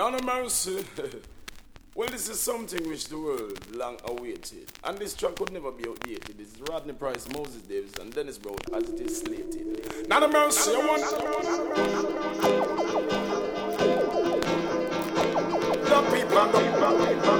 None of mercy. Well, this is something which the world long awaited. And this track could never be outdated. This is Rodney Price, Moses Davis, and Dennis Brown as it is slated. None of mercy, I want the people and the people.